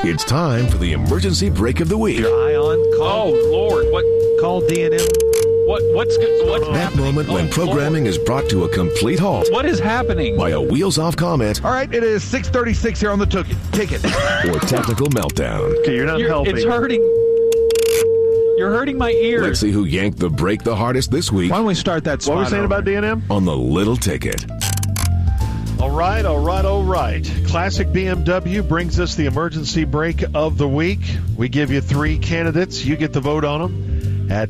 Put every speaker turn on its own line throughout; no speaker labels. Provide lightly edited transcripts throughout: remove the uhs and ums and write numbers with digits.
It's time for the emergency break of the week.
Your eye on call.
Oh, Lord. What?
Call D&M.
What's
That
happening?
moment when programming
Lord.
is brought to a complete halt
What is happening?
by a wheels-off comment
All right, it is 6:36 here on the ticket.
or technical meltdown.
Okay, you're not helping.
It's hurting. You're hurting my ears.
Let's see who yanked the break the hardest this week
Why don't we start that spot
What were we saying
over?
about D&M?
on the Little Ticket.
All right. Classic BMW brings us the emergency break of the week. We give you 3 candidates. You get the vote on them at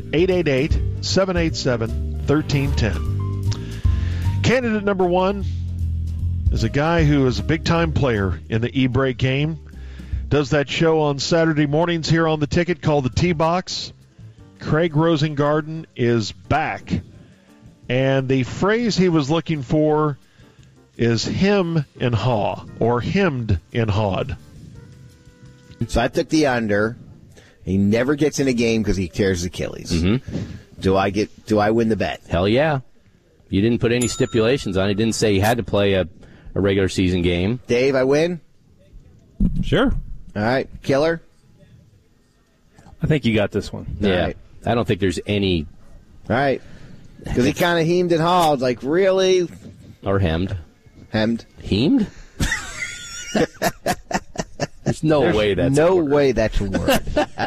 888-787-1310. Candidate number 1 is a guy who is a big-time player in the e-brake game. Does that show on Saturday mornings here on the ticket called the T-Box. Craig Rosengarten is back. And the phrase he was looking for is him and haw, or hemmed and hawed.
So I took the under. He never gets in a game because he tears his Achilles.
Mm-hmm.
Do I win the bet?
Hell yeah. You didn't put any stipulations on it. You didn't say he had to play a regular season game.
Dave, I win?
Sure.
All right. Killer?
I think you got this one.
Yeah.
right.
I don't think there's any.
All right. Because he kind of hemed and hawed, like, really?
Or hemmed.
Hemmed?
Hemed? There's no way that's
no
a word.
way that's a word.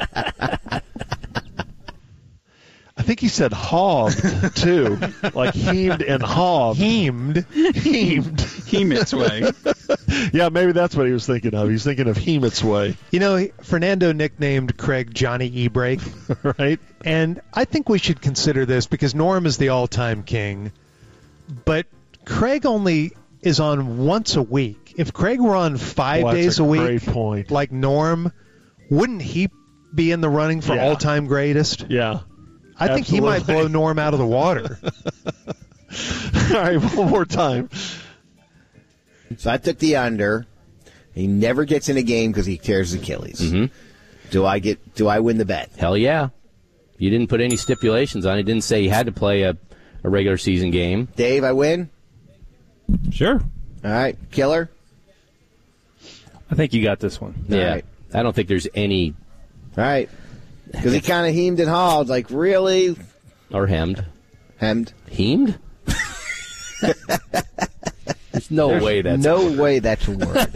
I think he said hawed, too. Like hemed and hawed.
Hemed.
Hemet's way.
Yeah, maybe that's what he was thinking of. He's thinking of Hemet's way,
You know, Fernando nicknamed Craig Johnny E-Brake,
right?
and I think we should consider this because Norm is the all-time king, but Craig only is on once a week. If Craig were on 5
Well, that's
days
a
a week,
great point.
like Norm, wouldn't he be in the running for
Yeah.
all-time greatest?
Yeah.
I think he might
absolutely.
blow Norm out of the water.
All right, one more time.
So I took the under. He never gets in a game because he tears his Achilles.
Mm-hmm.
Do I win the bet?
Hell yeah. You didn't put any stipulations on it. You didn't say he had to play a regular season game.
Dave, I win?
Sure.
All right. Killer?
I think you got this one.
Yeah.
right.
I don't think there's any.
All right. Because he kind of hemed and hawed, like, really?
Or hemmed.
Hemmed?
Hemed? There's no way that's a
No
word.
way that's a word.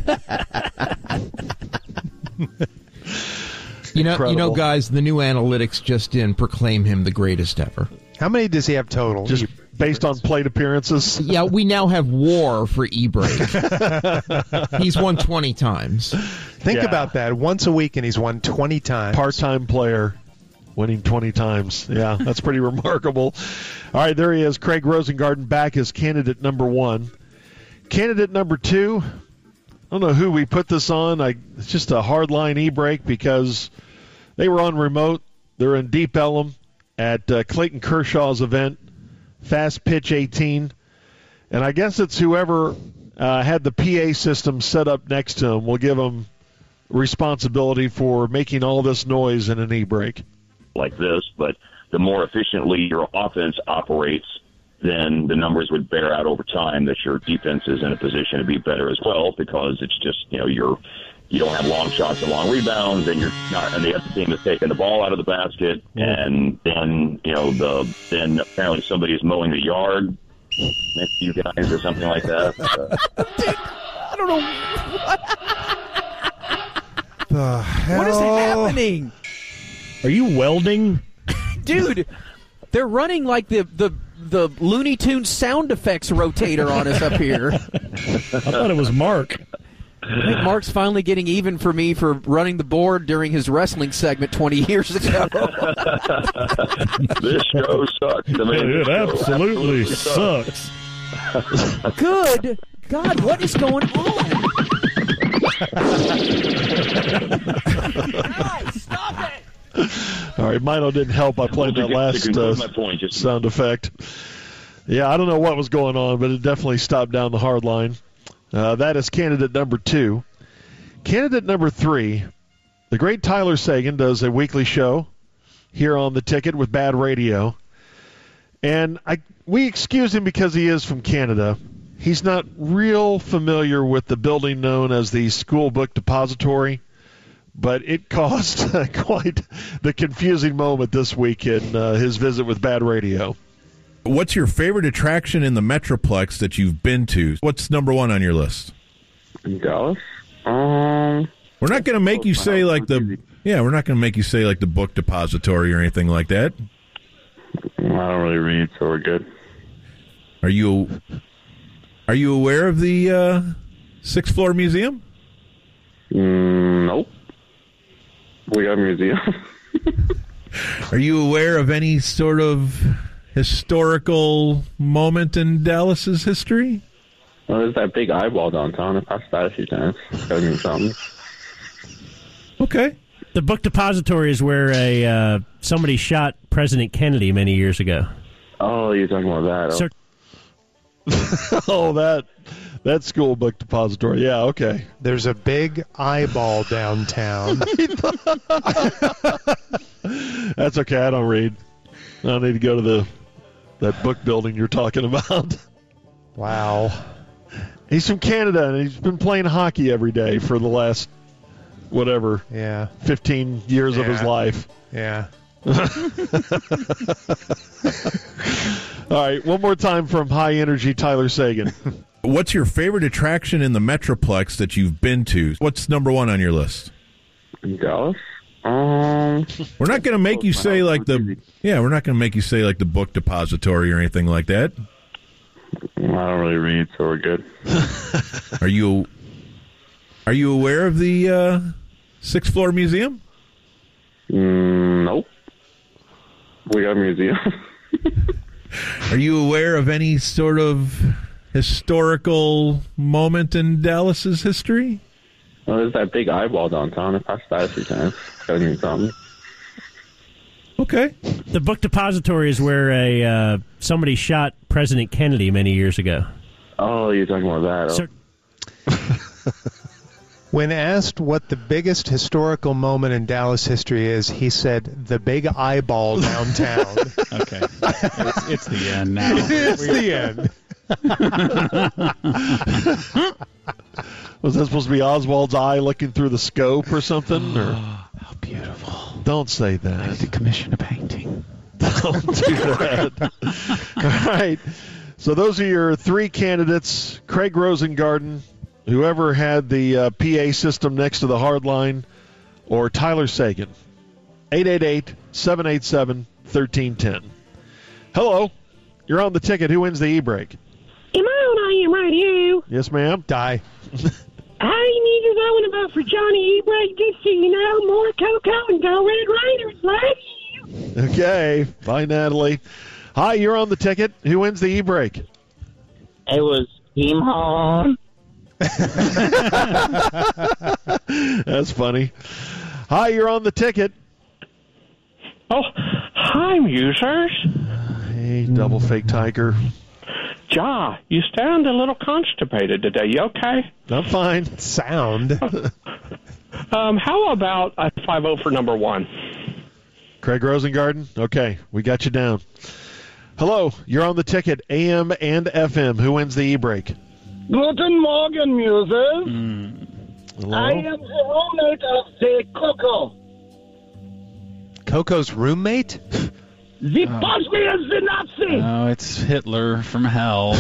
You know,
Incredible.
guys, the new analytics just in proclaim him the greatest ever.
How many does he have total?
Just based on plate appearances.
Yeah, we now have war for E-Brake. He's won 20 times.
Think
Yeah.
about that. Once a week, and he's won 20 times.
Part-time player winning 20 times. Yeah, that's pretty remarkable. All right, there he is. Craig Rosengarten back as candidate number 1. Candidate number 2, I don't know who we put this on. It's just a hardline e-brake because they were on remote. They're in Deep Ellum at Clayton Kershaw's event, Fast Pitch 18. And I guess it's whoever had the PA system set up next to him will give him responsibility for making all this noise in an e-brake.
Like this, but the more efficiently your offense operates, then the numbers would bear out over time that your defense is in a position to be better as well, because it's just, you don't have long shots and long rebounds, and you're not, and the other team is taking the ball out of the basket, and then, then apparently somebody is mowing the yard next to you guys or something like that.
I don't know.
The hell?
What is happening?
Are you welding?
Dude, they're running like the Looney Tunes sound effects rotator on us up here.
I thought it was Mark.
I think Mark's finally getting even for me for running the board during his wrestling segment 20 years ago.
This show sucks. I mean,
It
this show
absolutely sucks.
Good God, what is going on? Guys, stop it!
All right, Mino didn't help. I played that last
my point, just
sound effect. Yeah, I don't know what was going on, but it definitely stopped down the hard line. That is candidate number 2. Candidate number 3, the great Tyler Sagan does a weekly show here on the ticket with Bad Radio. And we excuse him because he is from Canada. He's not real familiar with the building known as the School Book Depository, but it caused quite the confusing moment this week in his visit with Bad Radio.
What's your favorite attraction in the Metroplex that you've been to? What's number one on your list?
Dallas.
We're not going to make you say like the we're not going to make you say like the book depository or anything like that.
I don't really read, so we're good.
Are you aware of the sixth floor museum?
Nope. We have a museum.
Are you aware of any sort of historical moment in Dallas's history?
Well, there's that big eyeball downtown. I passed that a few times. Gotta mean something.
Okay.
The book depository is where somebody shot President Kennedy many years ago.
Oh, you're talking about that.
Oh, that school book depository. Yeah, okay.
There's a big eyeball downtown.
That's okay. I don't read. I don't need to go to that book building you're talking about.
Wow.
He's from Canada, and he's been playing hockey every day for the last, 15 years of his life.
Yeah.
All right, one more time from High Energy Tyler Sagan.
What's your favorite attraction in the Metroplex that you've been to? What's number one on your list?
Dallas.
We're not going to make you say like the we're not going to make you say like the book depository or anything like that.
I don't really read, so we're good.
Are you aware of the sixth floor museum?
Nope. We have a museum.
Are you aware of any sort of historical moment in Dallas's history?
Well, there's that big eyeball downtown. I passed that a few times. Gotta mean something.
Okay.
The book depository is where somebody shot President Kennedy many years ago.
Oh, you're talking about that.
When asked what the biggest historical moment in Dallas history is, he said, the big eyeball downtown.
Okay. It's the end now.
It's the end.
Was that supposed to be Oswald's eye looking through the scope or something? Or?
How beautiful.
Don't say that.
I need to commission a painting.
Don't do that. All right. So those are your three candidates, Craig Rosengarten, whoever had the PA system next to the hard line, or Tyler Sagan. 888-787-1310. Hello. You're on the ticket. Who wins the e-break?
Am I on IM Radio?
Yes, ma'am.
Die.
Hi, Needers. I want to vote for Johnny E-break just so you know. More Cocoa and go Red Raiders. Love you.
Okay. Bye, Natalie. Hi, you're on the ticket. Who wins the e-break?
It was Imhan.
That's funny. Hi, you're on the ticket.
Oh, hi, users.
Hey, double fake tiger.
Ja, you sound a little constipated today. You okay?
I'm fine.
Sound.
How about a 5-0 for number one?
Craig Rosengarten? Okay, we got you down. Hello, you're on the ticket, AM and FM. Who wins the e-break?
Guten Morgen, Muses.
Hello?
I am the roommate of the Coco.
Coco's roommate?
The Bosnia is the Nazi.
Oh, it's Hitler from hell.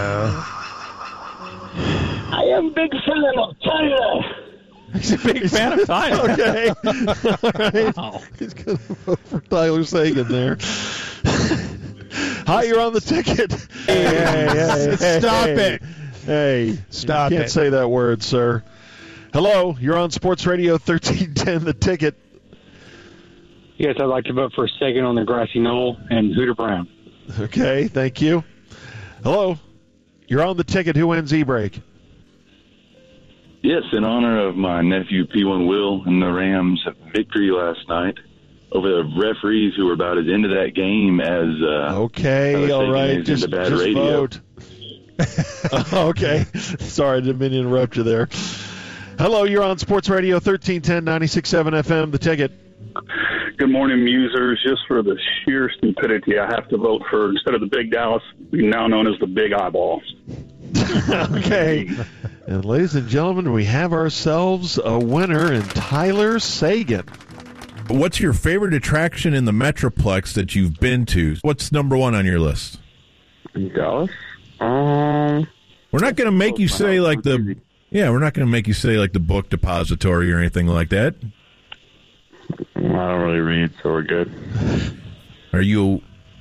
I am big fan of Tyler.
He's a big fan of Tyler.
Okay. All right.
Wow.
He's going to vote for Tyler Sagan there. Hi, you're on the ticket. Hey,
Stop it.
Hey,
Stop
you can't
it.
say that word, sir. Hello, you're on Sports Radio 1310, the ticket.
Yes, I'd like to vote for Sagan on the grassy knoll and Hooter Brown.
Okay, thank you. Hello, you're on the ticket. Who wins e-break?
Yes, in honor of my nephew P1 Will and the Rams' victory last night over the referees who were about as into that game as
okay, all right, just
radio.
vote. Okay, sorry, I didn't mean to interrupt you there. Hello, you're on Sports Radio 1310, 96.7 FM, the ticket.
Good morning, Musers. Just for the sheer stupidity, I have to vote for, instead of the Big Dallas, now known as the Big Eyeball.
Okay, And ladies and gentlemen, we have ourselves a winner in Tyler Sagan.
What's your favorite attraction in the Metroplex that you've been to? What's number one on your list?
Dallas?
We're not going to make you say like the... Yeah, we're not going to make you say like the book depository or anything like that.
I don't really read, so we're good.
Are you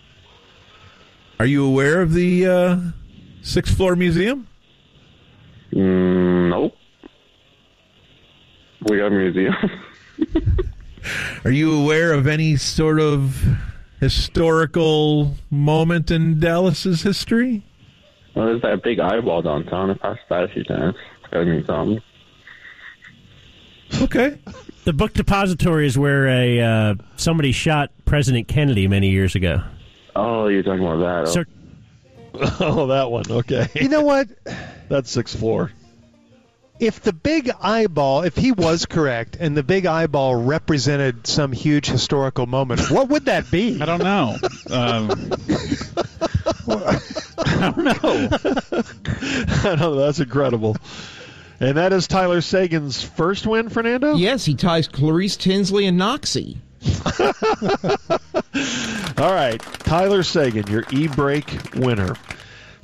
aware of the sixth floor museum?
Nope. We got a museum.
Are you aware of any sort of historical moment in Dallas's history?
Well, there's that big eyeball downtown. I passed that a few times. It's got to mean something.
Okay.
The book depository is where somebody shot President Kennedy many years ago.
Oh, you're talking about that.
Oh, that one. Okay.
You know what?
That's sixth floor.
If the big eyeball, if he was correct, and the big eyeball represented some huge historical moment, what would that be?
I don't know. I don't know.
I know, that's incredible. And that is Tyler Sagan's first win, Fernando?
Yes, he ties Clarice Tinsley and Noxie.
All right, Tyler Sagan, your e-brake winner.